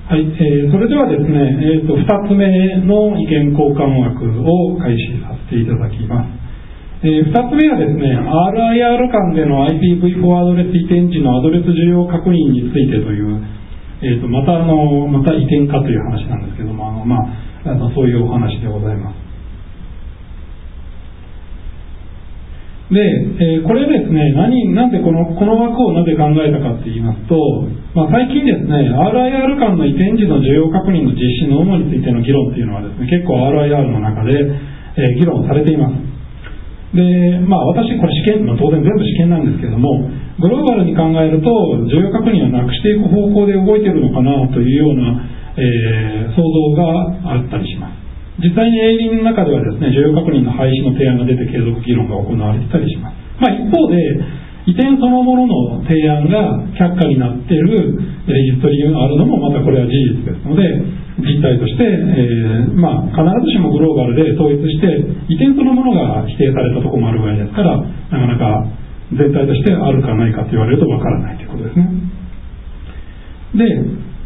はい、それではですね、2つ目の意見交換枠を開始させていただきます。2つ目はですね、RIR 間での IPv4 アドレス移転時のアドレス需要確認についてという、また移転かという話なんですけども、そういうお話でございます。で、これですね、なんでこの枠をなぜ考えたかって言いますと、最近ですね、RIR 間の移転時の需要確認の実施の有無についての議論っていうのはですね、結構 RIR の中で、議論されています。で、私これ試験、当然全部試験なんですけども、グローバルに考えると需要確認をなくしていく方向で動いているのかなというような、想像があったりします。実際に営林の中ではですね、需要確認の廃止の提案が出て継続議論が行われていたりします。一方で、移転そのものの提案が却下になっているレジストリがあるのもまたこれは事実ですので、実態として、必ずしもグローバルで統一して移転そのものが否定されたところもあるぐらいですから、なかなか全体としてあるかないかと言われるとわからないということですね。で、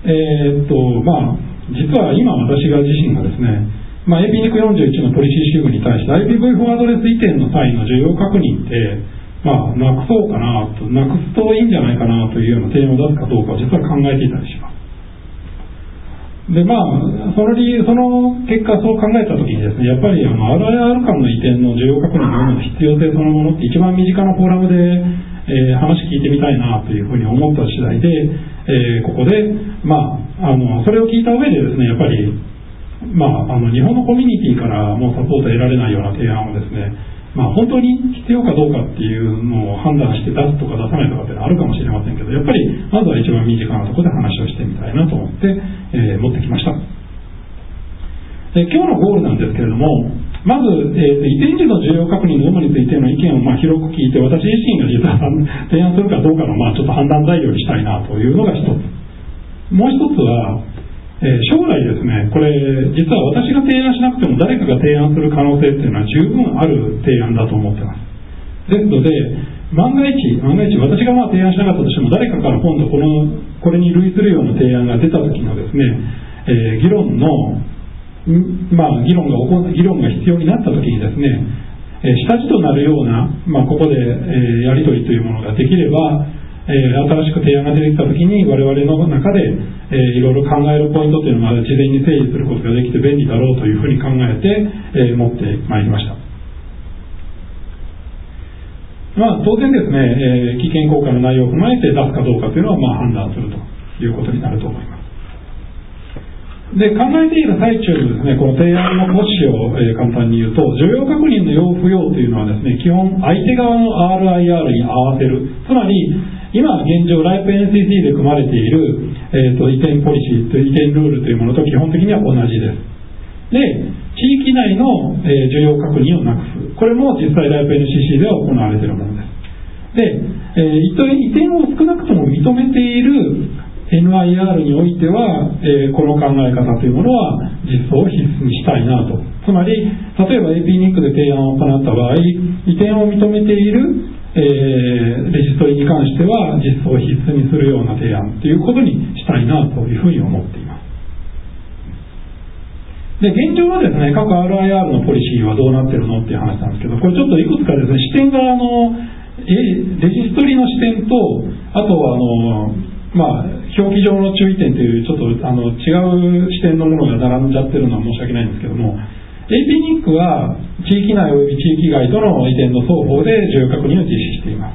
実は今私が自身がですね、APNIC41 のポリシー集に対して IPv4 アドレス移転の際の需要確認って、なくそうかなと、なくすといいんじゃないかなというような提案を出すかどうかを実は考えていたりします。で、その結果そう考えたときにですね、やっぱりRIR 間の移転の需要確認の必要性そのものって一番身近なフォーラムで、話聞いてみたいなというふうに思った次第で、ここで、それを聞いた上でですね、やっぱり日本のコミュニティからもうサポート得られないような提案をですね、本当に必要かどうかっていうのを判断して出すとか出さないとかっていうのはあるかもしれませんけど、やっぱりまずは一番身近なところで話をしてみたいなと思って、持ってきました。今日のゴールなんですけれども、まず、移転時の需要確認の有無についての意見を広く聞いて、私自身が実は提案するかどうかのちょっと判断材料にしたいなというのが一つ。もう一つは、将来ですね、これ実は私が提案しなくても誰かが提案する可能性っていうのは十分ある提案だと思ってます。ですので、万が一私が提案しなかったとしても誰かから今度これに類するような提案が出た時のですね、議論が必要になった時にですね、下地となるような、ここで、やり取りというものができれば、新しく提案が出てきたときに我々の中で、いろいろ考えるポイントというのが事前に整理することができて便利だろうというふうに考えて、持ってまいりました。当然ですね、意見交換の内容を踏まえて出すかどうかというのは判断するということになると思います。で、考えている最中にですね、この提案の骨子を、簡単に言うと、需要確認の要不要というのはですね、基本相手側の RIR に合わせる。つまり、今現状 LIPE-NCC で組まれている、移転ポリシーと移転ルールというものと基本的には同じです。で、地域内の、需要確認をなくす。これも実際 LIPE-NCC では行われているものです。で、移転を少なくとも認めているNIR においては、この考え方というものは実装を必須にしたいなと。つまり、例えば APNIC で提案を行った場合、移転を認めている、レジストリに関しては実装を必須にするような提案ということにしたいなというふうに思っています。で、現状はですね、各 RIR のポリシーはどうなってるのっていう話なんですけど、これちょっといくつかですね、視点がレジストリの視点と、あとは表記上の注意点というちょっと違う視点のものが並んじゃってるのは申し訳ないんですけども、APNIC は地域内および地域外との移転の双方で需要確認を実施しています。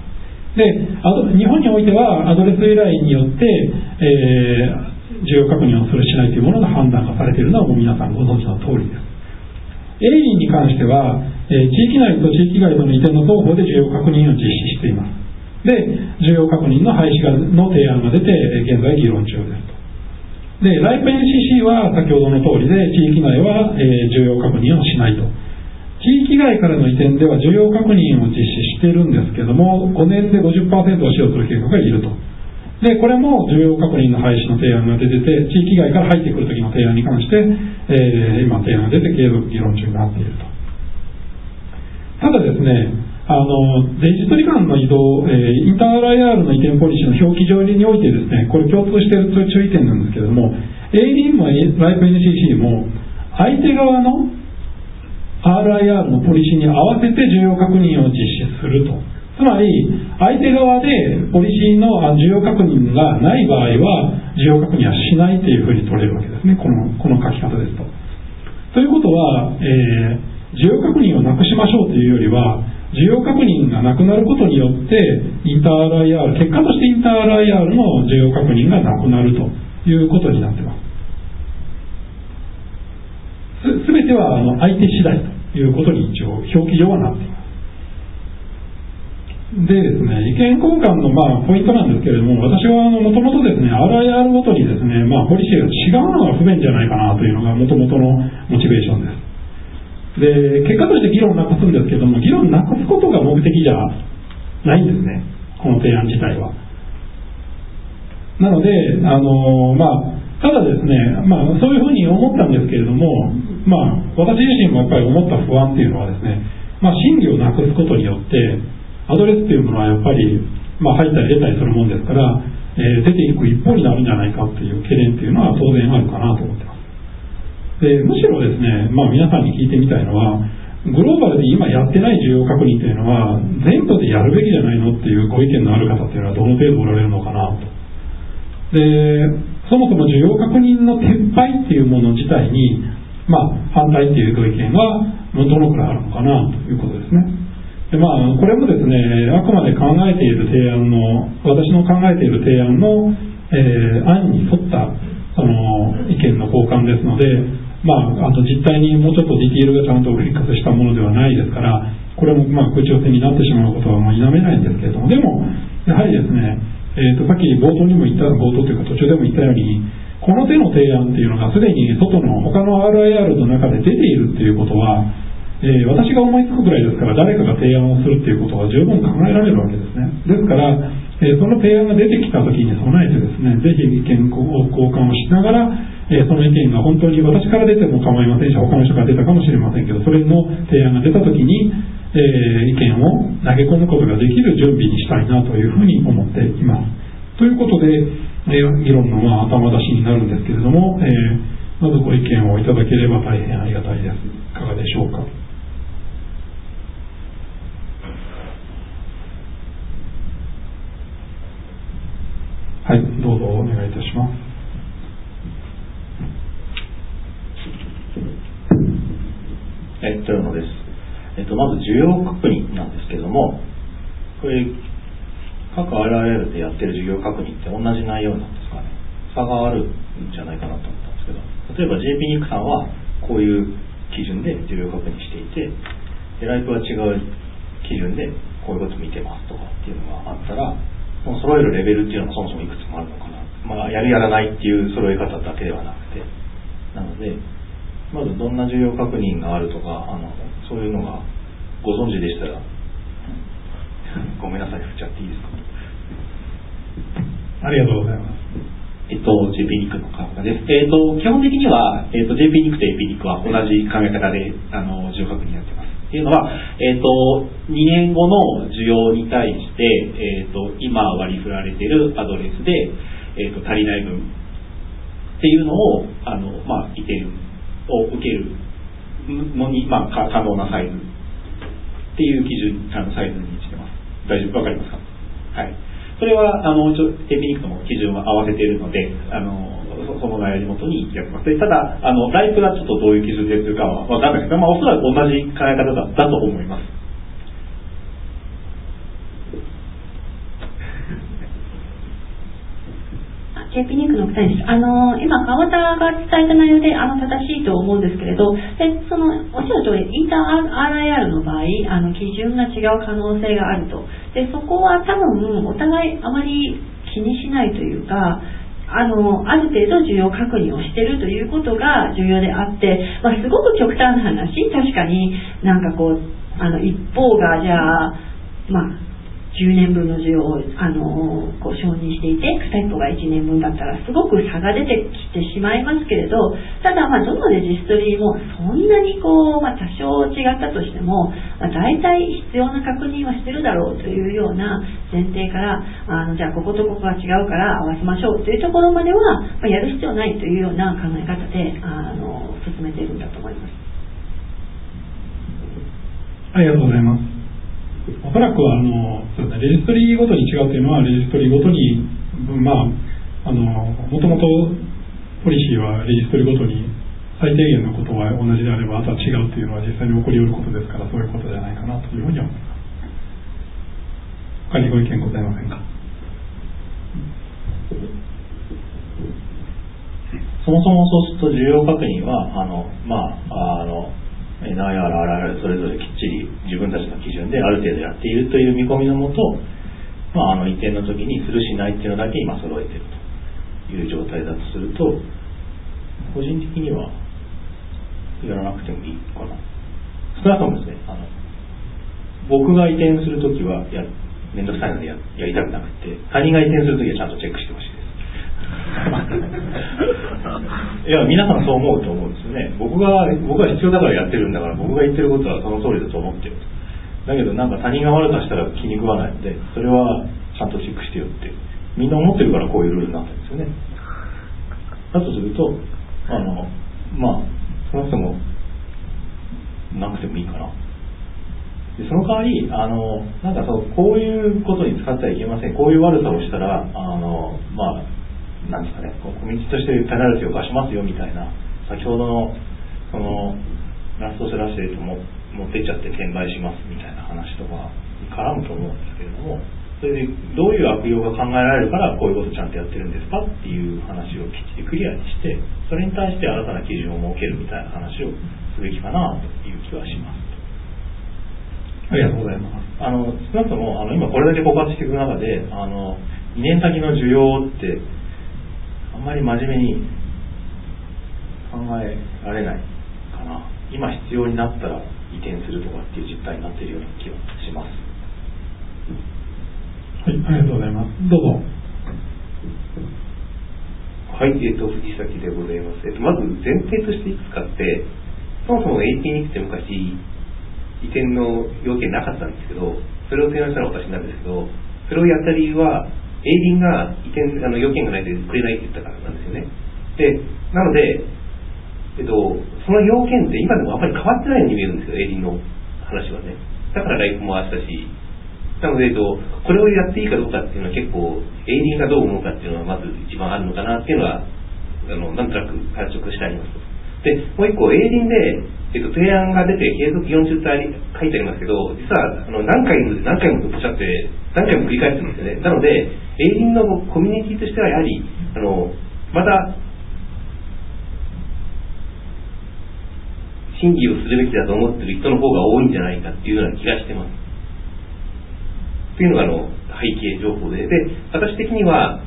で、日本においてはアドレス由来によって、需要確認をするしないというものが判断がされているのはもう皆さんご存知の通りです。エリンに関しては、地域内と地域外との移転の双方で需要確認を実施しています。で、需要確認の廃止の提案が出て、現在議論中ですと。で、LIPE-NCC は先ほどの通りで、地域内は、需要確認をしないと。地域外からの移転では需要確認を実施しているんですけども、5年で 50% を使用する計画がいると。で、これも需要確認の廃止の提案が出てて、地域外から入ってくるときの提案に関して、今提案が出て継続議論中になっていると。ただですね、 デジトリ間の移動、インター RIR の移転ポリシーの表記上においてですね、これ共通している注意点なんですけれども、AD も LIFE-NCC も相手側の RIR のポリシーに合わせて重要確認を実施すると。つまり相手側でポリシーの重要確認がない場合は重要確認はしないというふうに取れるわけですね、この書き方ですと。ということは、重要確認をなくしましょうというよりは、重要確認がなくなることによってインター RIR、結果としてインター RIR の重要確認がなくなるということになっています。すべては相手次第ということに一応表記上はなっています。でですね、意見交換のポイントなんですけれども、私はもともとですね、RIR ごとにですね、ポリシーが違うのが不便じゃないかなというのがもともとのモチベーションです。で、結果として議論なくすんですけども、議論なくすことが目的じゃないんですね、この提案自体は。なので、ただですね、そういうふうに思ったんですけれども、私自身もやっぱり思った不安っていうのはですね、真偽をなくすことによって、アドレスっていうものはやっぱり、入ったり出たりするもんですから、出ていく一方になるんじゃないかっていう懸念っていうのは当然あるかなと思ってます。でむしろですね、皆さんに聞いてみたいのは、グローバルで今やってない重要確認というのは全部でやるべきじゃないのっていうご意見のある方っていうのはどの程度おられるのかなと。でそもそも重要確認の撤廃っていうもの自体に、反対っていうご意見はどのくらいあるのかなということですね。でこれもですね、あくまで考えている提案の、私の考えている提案の、案に沿ったその意見の交換ですので、実態にもうちょっとディティールがちゃんとフィックスしたものではないですから、これも口寄せになってしまうことは否めないんですけれども、でもやはりですね、さっき冒頭というか途中でも言ったように、この手の提案っていうのがすでに外の他の RIR の中で出ているっていうことは、私が思いつくぐらいですから、誰かが提案をするっていうことは十分考えられるわけですね。ですから、その提案が出てきたときに備えてですね、ぜひ意見を交換をしながら、その意見が本当に私から出ても構いませんし、他の人から出たかもしれませんけど、それの提案が出たときに、意見を投げ込むことができる準備にしたいなというふうに思っています。ということで、議論の頭出しになるんですけれども、まずご意見をいただければ大変ありがたいです。いかがでしょうか。はい、どうぞお願いいたします。 豊野です。まず需要確認なんですけども、これ各 RIR でやってる需要確認って同じ内容なんですかね。差があるんじゃないかなと思ったんですけど、例えば JP ニックさんはこういう基準で需要確認していて、ライフは違う基準でこういうこと見てますとかっていうのがあったら、その揃えるレベルっていうのもそもそもいくつもあるのかな、やるやらないっていう揃え方だけではなくて、なのでまずどんな重要確認があるとか、そういうのがご存知でしたらごめんなさい、振っちゃっていいですか。 ありがとうございます。 JP ニックの川村です。基本的には、JP ニックと AP ニックは同じ考え方で重要確認やってます。っていうのは、2年後の需要に対して、今割り振られているアドレスで、足りない分っていうのを移転を受けるのに、可能なサイズっていう基準、サイズにしてます。大丈夫、わかりますか。はい。それはAP ニックの基準を合わせているので、その内容に基にやってます。ただライプがちょっとどういう基準でというかは分からないですけど、おそらく同じ考え方だと思います。 JP ニックの答えです。今川田が伝えた内容で正しいと思うんですけれど、でそのおっしゃる通りインター RIR の場合基準が違う可能性があると。でそこは多分お互いあまり気にしないというか、ある程度需要確認をしているということが重要であって、すごく極端な話、確かに一方がじゃあ 10年分の需要をこう承認していて、片一方が1年分だったらすごく差が出てきてしまいますけれど、ただどのレジストリーもそんなにこう、多少違ったとしても、大体必要な確認はしてるだろうというような前提から、じゃあこことここが違うから合わせましょうというところまでは、やる必要ないというような考え方で進めているんだと思います。 ありがとうございます。おそらくはそうですね、レジストリーごとに違うというのは、レジストリーごとにもともとポリシーはレジストリーごとに最低限のことは同じであれば、あとは違うというのは実際に起こりうることですから、そういうことじゃないかなというふうに思います。他にご意見ございませんか。 そもそもそうすると需要確認はNIR、RIR それぞれきっちり自分たちの基準である程度やっているという見込みのもと、移転の時にするしないっていうのだけ今揃えているという状態だとすると、個人的にはやらなくてもいいかな。少なくともですね、僕が移転するときはめんどくさいのでやりたくなくて、他人が移転するときはちゃんとチェックしてほしいです。いや、皆さんそう思うと思うんですよね。僕が必要だからやってるんだから、僕が言ってることはその通りだと思ってる。だけど他人が悪さしたら気に食わないので、それはちゃんとチェックしてよってみんな思ってるから、こういうルールになってるんですよね。だとすると少なくともなくてもいいかな。でその代わりこういうことに使ってはいけません、こういう悪さをしたらなんですかね、コミュニティとしてペナルティを課しますよみたいな、先ほどのそのラストセラスレートも持ってっちゃって転売しますみたいな話とかに絡むと思うんですけれども、それでどういう悪用が考えられるからこういうことちゃんとやってるんですかっていう話をきっちりクリアにして、それに対して新たな基準を設けるみたいな話をすべきかなという気はします。 ありがとうございます。 少なくとも今これだけ告発していく中で2年先の需要ってあんまり真面目に考えられないかな。今必要になったら移転するとかっていう実態になっているような気がします。 はい、ありがとうございます。どうぞ。 はい、藤崎でございます。まず前提としていくつかあって、そもそも AP って昔移転の要件なかったんですけど、それを提案したのは私なんですけど、それをやった理由はエイディンが移転要件がないとくれないって言ったからなんですよね。で、なので、その要件って今でもあんまり変わってないように見えるんですよ、エイディンの話はね。だからライフも回したし、なので、これをやっていいかどうかっていうのは結構、エイディンがどう思うかっていうのはまず一番あるのかなっていうのは、なんとなく感触してあります。で、もう一個、エイディンで、提案が出て継続40って書いてありますけど、実は何回もポチャって何回も繰り返してるんですよね。なので、エイディンのコミュニティとしてはやはりまた審議をするべきだと思っている人の方が多いんじゃないかっていうような気がしてます。というのが背景情報で、私的には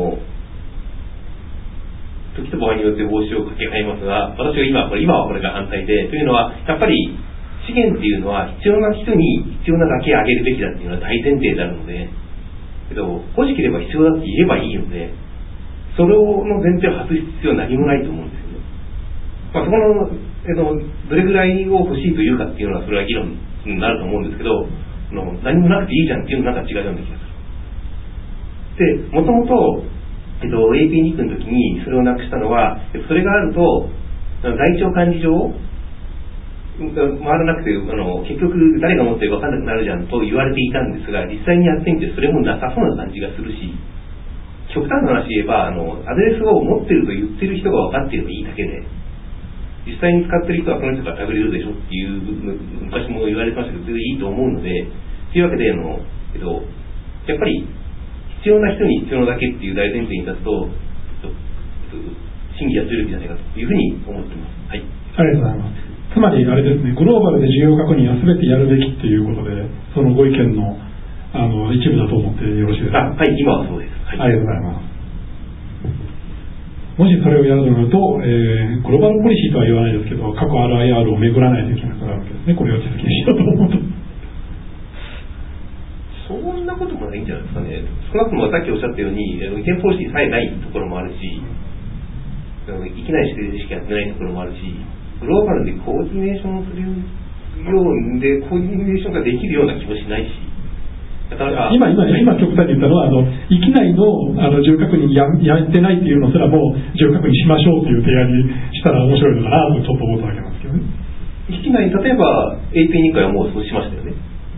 時と場合によって帽子をかけ替えますが、私は今はこれが反対で、というのはやっぱり資源っていうのは必要な人に必要なだけあげるべきだっていうのは大前提であるので、欲しければ必要だって言えばいいので、それの前提を外す必要は何もないと思うんですよね。そこのどれぐらいを欲しいというかっていうのはそれは議論になると思うんですけど、何もなくていいじゃんっていうのなんか違うような気がする。で、もともとAP ニックの時にそれをなくしたのは、それがあると台帳管理上回らなくて結局誰が持ってるか分かんなくなるじゃんと言われていたんですが、実際にやってみてそれもなさそうな感じがするし、極端な話言えばアドレスを持ってると言ってる人が分かっていればいいだけで、実際に使ってる人はその人から探れるでしょっていう昔も言われてましたけど、それでいいと思うので、というわけでやっぱり必要な人に必要なだけっていう大前提に立つと、審議やってるべきじゃないかというふうに思ってます。はい。 ありがとうございます。つまりあれですね、グローバルで需要確認は全てやるべきっていうことで、そのご意見の一部だと思ってよろしいですか。 はい、今はそうです。はい、 ありがとうございます。もしそれをやるとなると、グローバルポリシーとは言わないですけど、過去 RIR を巡らないといけなくなるわけですね。これを実現しようと思うと。 そんなここともないんじゃないですかね。少なくともさっきおっしゃったように、移転ポリシーさえないところもあるし、いきなり指定しかやってないところもあるし、グローバルでコーディネーションするようで、コーディネーションができるような気もしないし、だから今極端に言ったのは、域内の住確認やってないっていうのすらも住確認しましょうっていう提案にしたら面白いのかなとちょっと思ったわけなんですけどね。 域内、例えば AP2 回はもうそうしましたよね。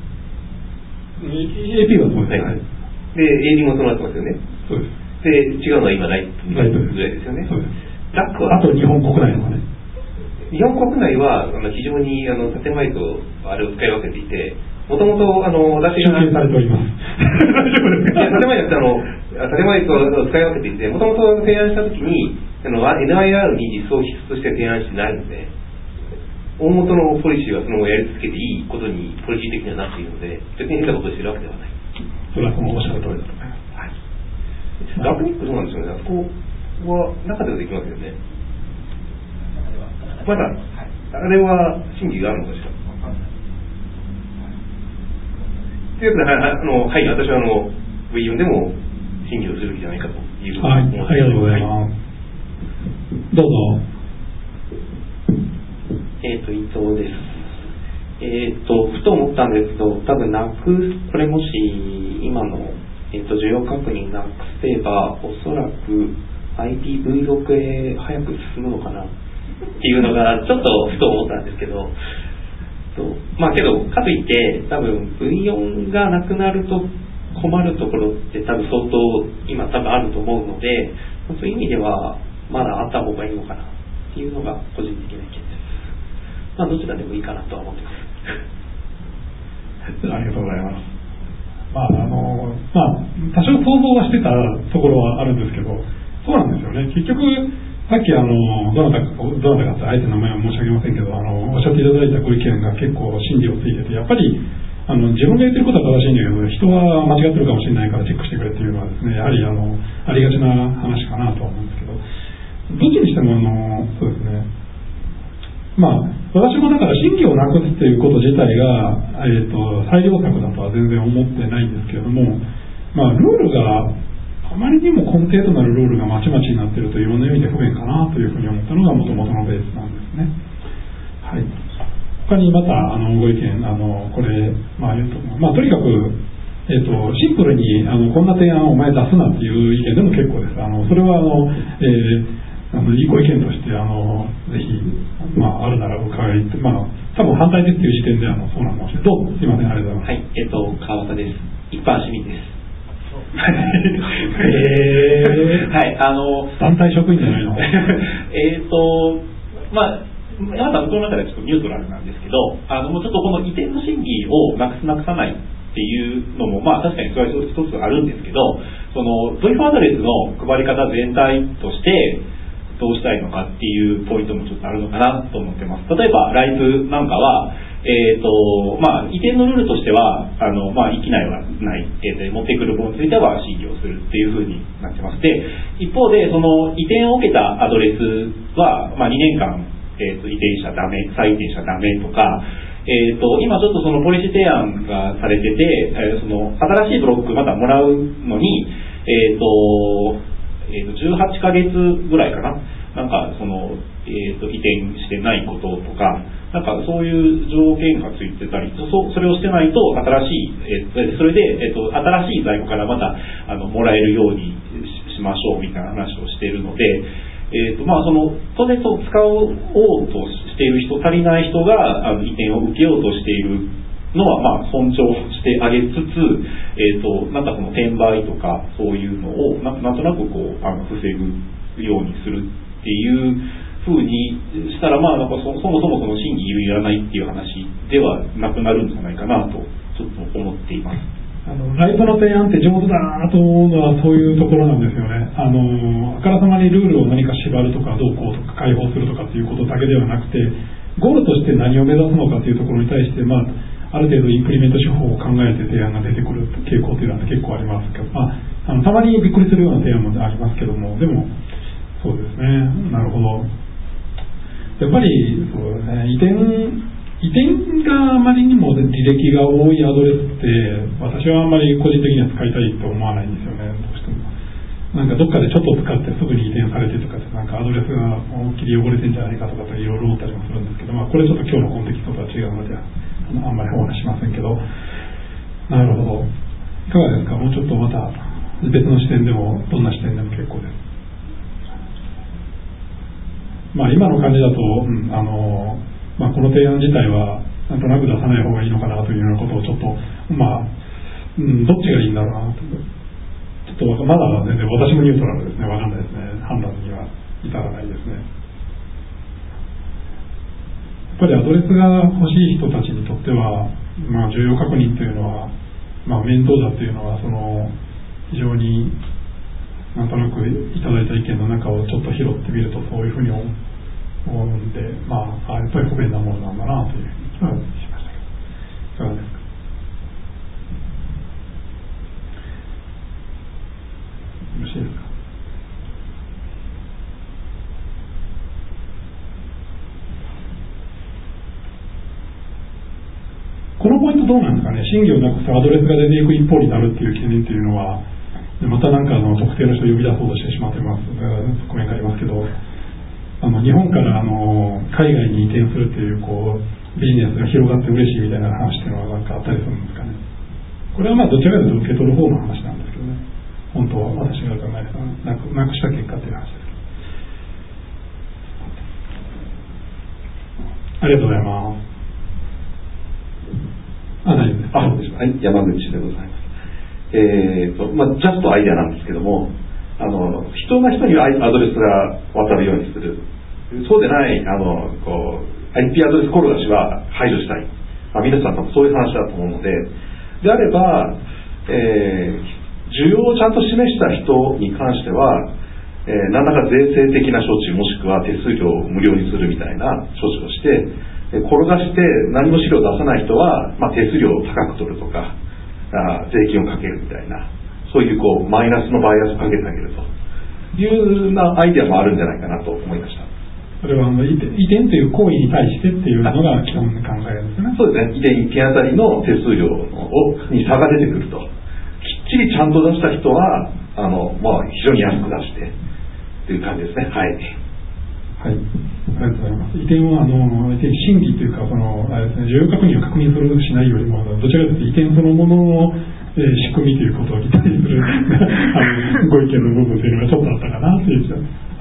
AP はそうですね。はい、 で、AD もそうなってますよね。 そうです。 で、違うのは今ないぐらいですよね。 そうです。 ラックはあと日本国内のはね。 日本国内は非常に建前とあれを使い分けていて、もともと私が集計されております。大丈夫ですか？ 建前じゃなくて建前と使い分けていて、もともと提案したときにNIR に実装必須として提案してないので、大元のポリシーはその後やり続けていいことにポリシー的にはなっているので、別に変なことをしているわけではない。 それはそのおっしゃる通りだと思います。 はい。ラプニックどうなんでしょうね。あそこは中ではできますよね。まだ、あれは審議があるのかしら。ということで、はい、私はV4 でも審議をするべきじゃないかというふうに思っています。 はい、ありがとうございます。どうぞ。 伊藤です。ふと思ったんですけど、多分これもし今の、需要確認なくせば、おそらく IPv6 へ早く進むのかなっていうのがちょっとふと思ったんですけど、まあけどかといって多分 V4 がなくなると困るところって多分相当今多分あると思うので、そういう意味ではまだあった方がいいのかなっていうのが個人的な意見です。まあどちらでもいいかなとは思ってます。 ありがとうございます。多少想像はしてたところはあるんですけど、そうなんですよね。結局さっきどなたかってあえて名前は申し上げませんけど、おっしゃっていただいたご意見が結構真理をついてて、やっぱり自分が言ってることは正しいんだけど、人は間違ってるかもしれないからチェックしてくれっていうのはですね、やはりありがちな話かなとは思うんですけど、どっちにしてもそうですね。私もだから審議をなくすということ自体が、最良策だとは全然思ってないんですけれども、ルールがあまりにも根底となるルールがまちまちになっているといろんな意味で不便かなというふうに思ったのが元々のベースなんですね。はい。他にまたご意見これ言うと、とにかくシンプルにこんな提案をお前出すなっていう意見でも結構です。それはいいご意見としてぜひあるなら伺い多分反対ですっていう時点でそうなのかもしれない。どうぞすいません、ありがとうございます。 はい、川端です。一般市民です。 はい、団体職員じゃないの山田さん、この中ではちょっとニュートラルなんですけど、もうちょっとこの移転の審議をなくさないっていうのも、確かにそれは一つあるんですけど、そのドイフアドレスの配り方全体としてどうしたいのかっていうポイントもちょっとあるのかなと思ってます。例えばライブなんかは移転のルールとしては域内はない、持ってくるものについては審議をするっていうふうになってまして、一方でその移転を受けたアドレスは、2年間、移転者ダメ、再移転者ダメとか、今ちょっとそのポリシー提案がされてて、その新しいブロックまたもらうのに、18ヶ月ぐらいかな、なんかその、移転してないこととか、なんかそういう条件がついてたり、それをしてないと新しい、それで、新しい在庫からまたもらえるようにしましょうみたいな話をしているので、その当然使おうとしている人、足りない人が移転を受けようとしているのは尊重してあげつつ、なんかその転売とかそういうのをなんとなく防ぐようにするっていう風にしたら、なんかそもそもその審議いらないっていう話ではなくなるんじゃないかなとちょっと思っています。 ライトの提案って上手だなと思うのはそういうところなんですよね。あからさまにルールを何か縛るとかどうこうとか解放するとかっていうことだけではなくて、ゴールとして何を目指すのかというところに対して、ある程度インプリメント手法を考えて提案が出てくる傾向というのは結構ありますけど、たまにびっくりするような提案もありますけども、でもそうですね、なるほど。やっぱりそうですね、移移転があまりにも履歴が多いアドレスって私はあんまり個人的には使いたいと思わないんですよね。どうしてもなんかどっかでちょっと使ってすぐに移転されてとかなんかアドレスが思いっきり汚れてんじゃないかとかいろいろ思ったりもするんですけど、これちょっと今日のコンテキストとは違うのであんまりお話しませんけど、なるほど、いかがですか。もうちょっとまた別の視点でもどんな視点でも結構です。今の感じだと、この提案自体はなんとなく出さない方がいいのかなというようなことをちょっとどっちがいいんだろうなと、ちょっとまだ全然私もニュートラルですね、わかんないですね、判断には至らないですね。やっぱりアドレスが欲しい人たちにとっては、重要確認というのは、面倒だというのは非常になんとなくいただいた意見の中をちょっと拾ってみるとそういうふうに思うんで、やっぱり不便なものなんだなという気はしましたけど、いかがですか。よろしいですか。このポイントどうなんですかね。真偽をなくすアドレスが出ていく一方になるっていう懸念というのは、またなんか特定の人を呼び出そうとしてしまっています側面がありますけど、日本から海外に移転するっていうビジネスが広がって嬉しいみたいな話っていうのはなんかあったりするんですかね。これはどちらかというと受け取る方の話なんですけどね。本当は私が考えたなくした結果という話です。ありがとうございます。大丈夫です。 はい、山口でございます。ジャストアイデアなんですけども、人が人にアドレスが渡るようにする。そうでない、IP アドレス転がしは排除したい。皆さん多分そういう話だと思うので、であれば、需要をちゃんと示した人に関しては、何らか税制的な処置もしくは手数料を無料にするみたいな処置をして、転がして何も資料を出さない人は、手数料を高く取るとか、税金をかけるみたいな、そういうマイナスのバイアスをかけてあげるというアイデアもあるんじゃないかなと思いました。 それは移転という行為に対してっていうのが基本の考えですね。 そうですね。移転1件あたりの手数料に差が出てくると、きっちりちゃんと出した人は非常に安く出してという感じですね。はい。 はい、ありがとうございます。移転は審議というかあれですね、需要確認を確認するしないよりもどちらかというと移転そのものの仕組みということを議題するご意見の部分というのがちょっとあったかなという気が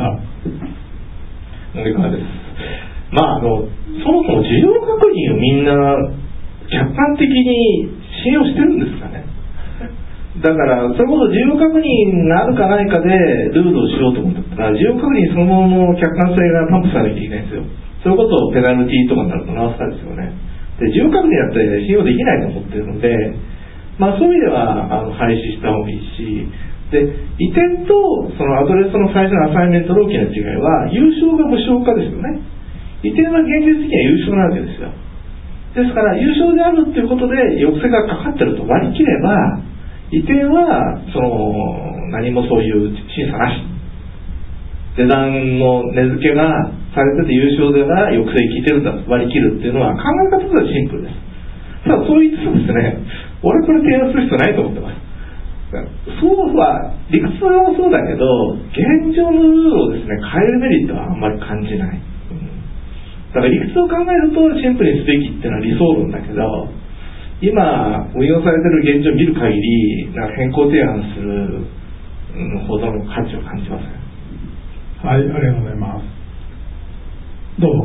いかがです。そもそも需要確認をみんな客観的に信用してるんですかね。だからそれこそ需要確認があるかないかでルールをしようと思ったら、需要確認そのものの客観性が担保されなきゃいけないんですよ。それこそペナルティとかになるとなおさらですよね。で、需要確認だって信用できないと思ってるので、そういう意味では廃止した方がいいし、で、移転とそのアドレスの最初のアサイメントの大きな違いは、優勝が無償化ですよね。移転は現実的には優勝なわけですよ。ですから優勝であるっていうことで抑制がかかってると割り切れば、移転は何もそういう審査なし、値段の値付けがされてて優勝では抑制効いてるんだと割り切るっていうのは考え方としてはシンプルです。ただそう言ってもですね、俺これ提案する必要ないと思ってます。そうは理屈はそうだけど、現状のルールをですね変えるメリットはあんまり感じない。だから理屈を考えるとシンプルにすべきっていうのは理想論だけど、今運用されている現状を見る限り変更提案するほどの価値を感じません。 はい、ありがとうございます。どうぞ。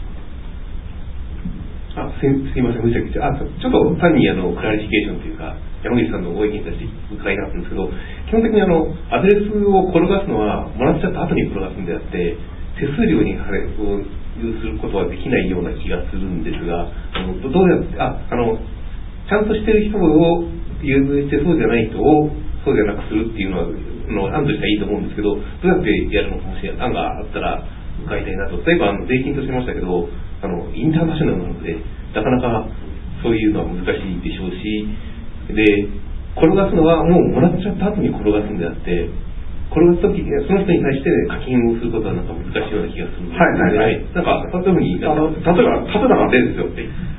すいません、無茶苦茶。ちょっと単にクラリフィケーションというか、山口さんのご意見に対して伺いたかったんですけど、基本的にアドレスを転がすのはもらっちゃった後に転がすんであって、手数料に有することはできないような気がするんですが、どうやってちゃんとしてる人を優遇してそうじゃない人をそうじゃなくするっていうのは案としてはいいと思うんですけど、どうやってやるのかもしれない案があったら伺いたいなと。例えば税金としましたけど、インターナショナルなのでなかなかそういうのは難しいでしょうし、で転がすのはもうもらっちゃった後に転がすんであって、 この時その人に対して課金をすることはなんか難しいような気がするんです。 はいはいはい。 なんか例えば例えば例ですよ。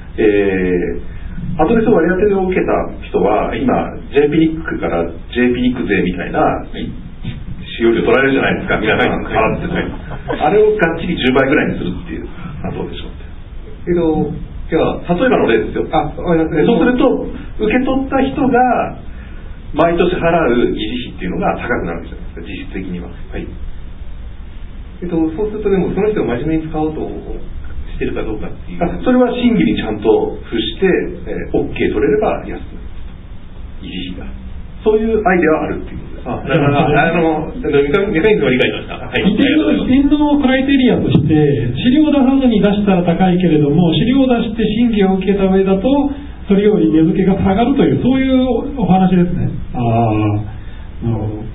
アドレスを割り当てを受けた人は今 JPNIC から JPNIC 税みたいな使用料取られるじゃないですか。皆さん払ってて、あれをがっちり10倍ぐらいにするっていうのはどうでしょうって。例えばの例ですよ。そうすると受け取った人が毎年払う維持費っていうのが高くなるじゃないですか、実質的には。はい。 そうするとでもその人が真面目に使おうとしてるかどうかっていう。 それは審議にちゃんと付して、OK 取れれば安くなる。維持費が。そういうアイデアはあるっていうことです。 だからメカニズムは理解しました。はい。 移転のクライテリアとして、資料を出さずに出したら高いけれども、資料を出して審議を受けた上だと、それより値付けが下がるという、そういうお話ですね。なるほど。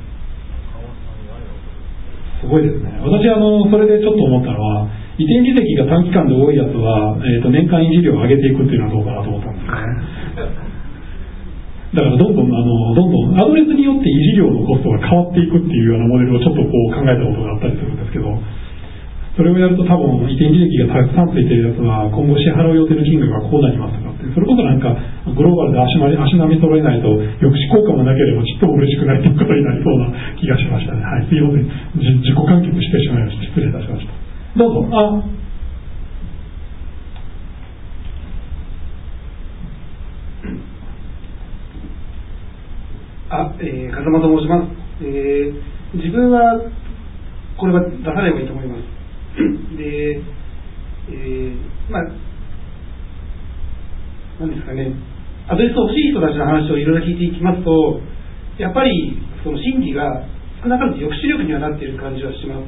すごいですね。私それでちょっと思ったのは、移転履歴が短期間で多いやつは、年間維持料を上げていくっていうのはどうかなと思ったんですね。だからどんどんアドレスによって維持料のコストが変わっていくっていうようなモデルをちょっとこう考えたことがあったりするんですけど、それをやると多分移転履歴がたくさんついてるやつは今後支払う予定の金額がこうなりますとかって、それこそなんかグローバルで足並み揃えないと抑止効果もなければちっとも嬉しくないということになりそうな気がしましたね。はい、すいません。自己完結してしまいました。失礼いたしました。どうぞ。 風間と申します。自分はこれは出さない方がいいと思います。で、なんですかね、アドレス欲しい人たちの話をいろいろ聞いていきますと、やっぱりその審議が少なからず抑止力にはなっている感じはします。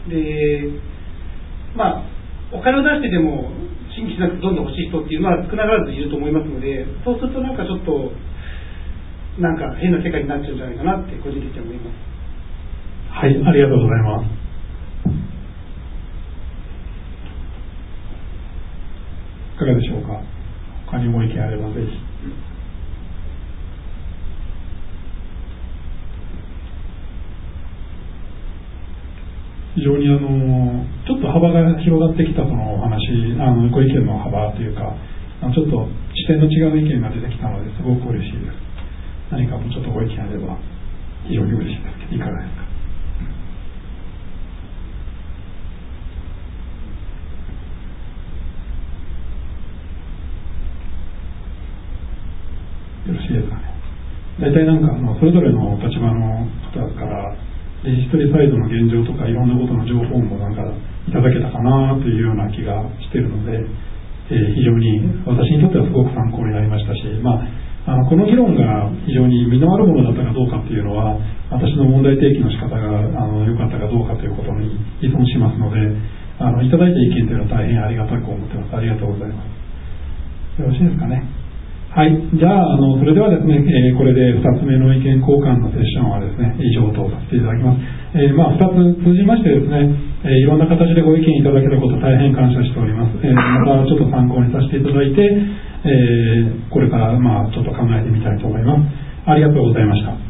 で、お金を出してでも審議しなくてどんどん欲しい人っていうのは少なからずいると思いますので、そうするとなんかちょっとなんか変な世界になっちゃうんじゃないかなって個人的に思います。 はい、ありがとうございます。いかがでしょうか。他にも意見あればぜひ。非常にちょっと幅が広がってきたそのお話、ご意見の幅というか、ちょっと視点の違う意見が出てきたのですごく嬉しいです。何かもちょっとご意見あれば非常に嬉しいですけど、いかがですか。よろしいですかね。大体なんかそれぞれの立場の方からレジストリサイドの現状とかいろんなことの情報もなんかいただけたかなというような気がしているので、非常に私にとってはすごく参考になりましたし、この議論が非常に実のあるものだったかどうかっていうのは、私の問題提起の仕方が良かったかどうかということに依存しますので、いただいた意見というのは大変ありがたく思ってます。ありがとうございます。よろしいですかね。はい。じゃあ、それではですね、これで2つ目の意見交換のセッションはですね、以上とさせていただきます。2つ通じましてですね、いろんな形でご意見いただけたこと大変感謝しております。またちょっと参考にさせていただいて、これからちょっと考えてみたいと思います。ありがとうございました。